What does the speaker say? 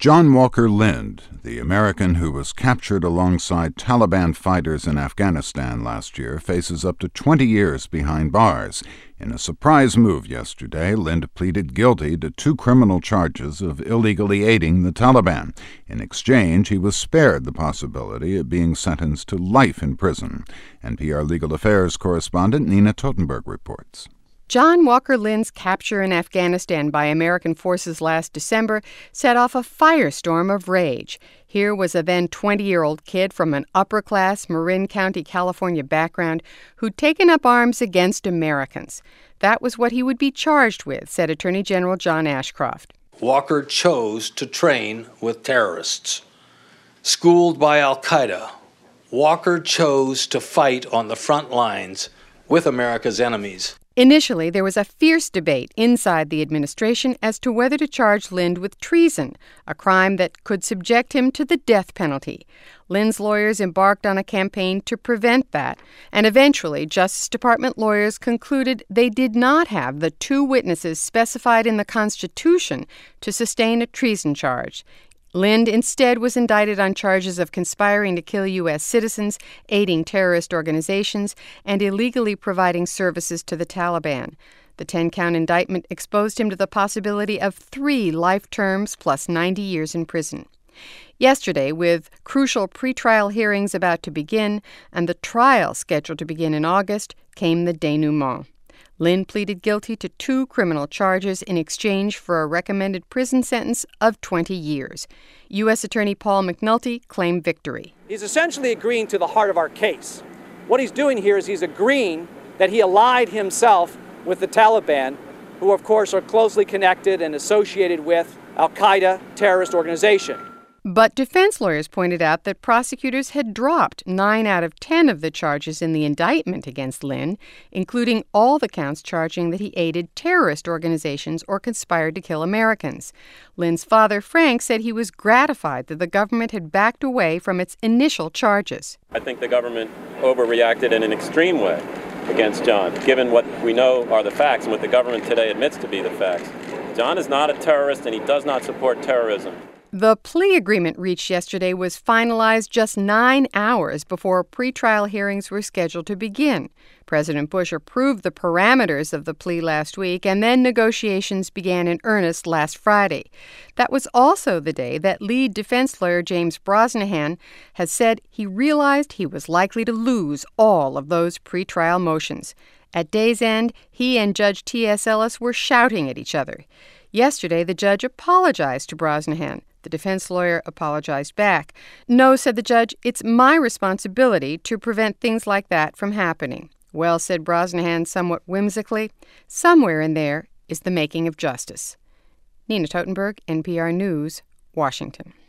John Walker Lindh, the American who was captured alongside Taliban fighters in Afghanistan last year, faces up to 20 years behind bars. In a surprise move yesterday, Lindh pleaded guilty to 2 criminal charges of illegally aiding the Taliban. In exchange, he was spared the possibility of being sentenced to life in prison. NPR Legal Affairs correspondent Nina Totenberg reports. John Walker Lindh's capture in Afghanistan by American forces last December set off a firestorm of rage. Here was a then 20-year-old kid from an upper-class Marin County, California background who'd taken up arms against Americans. That was what he would be charged with, said Attorney General John Ashcroft. Walker chose to train with terrorists. Schooled by al-Qaeda, Walker chose to fight on the front lines with America's enemies. Initially, there was a fierce debate inside the administration as to whether to charge Lindh with treason, a crime that could subject him to the death penalty. Lindh's lawyers embarked on a campaign to prevent that, and eventually Justice Department lawyers concluded they did not have the 2 witnesses specified in the Constitution to sustain a treason charge. Lindh instead was indicted on charges of conspiring to kill U.S. citizens, aiding terrorist organizations, and illegally providing services to the Taliban. The 10-count indictment exposed him to the possibility of 3 life terms plus 90 years in prison. Yesterday, with crucial pretrial hearings about to begin and the trial scheduled to begin in August, came the denouement. Lindh pleaded guilty to 2 criminal charges in exchange for a recommended prison sentence of 20 years. U.S. Attorney Paul McNulty claimed victory. He's essentially agreeing to the heart of our case. What he's doing here is he's agreeing that he allied himself with the Taliban, who, of course, are closely connected and associated with al-Qaeda terrorist organization. But defense lawyers pointed out that prosecutors had dropped 9 out of 10 of the charges in the indictment against Lindh, including all the counts charging that he aided terrorist organizations or conspired to kill Americans. Lindh's father, Frank, said he was gratified that the government had backed away from its initial charges. I think the government overreacted in an extreme way against John, given what we know are the facts and what the government today admits to be the facts. John is not a terrorist and he does not support terrorism. The plea agreement reached yesterday was finalized just 9 hours before pretrial hearings were scheduled to begin. President Bush approved the parameters of the plea last week, and then negotiations began in earnest last Friday. That was also the day that lead defense lawyer James Brosnahan has said he realized he was likely to lose all of those pretrial motions. At day's end, he and Judge T.S. Ellis were shouting at each other. Yesterday, the judge apologized to Brosnahan. The defense lawyer apologized back. "No," said the judge, "it's my responsibility to prevent things like that from happening." "Well," said Brosnahan somewhat whimsically, "somewhere in there is the making of justice." Nina Totenberg, NPR News, Washington.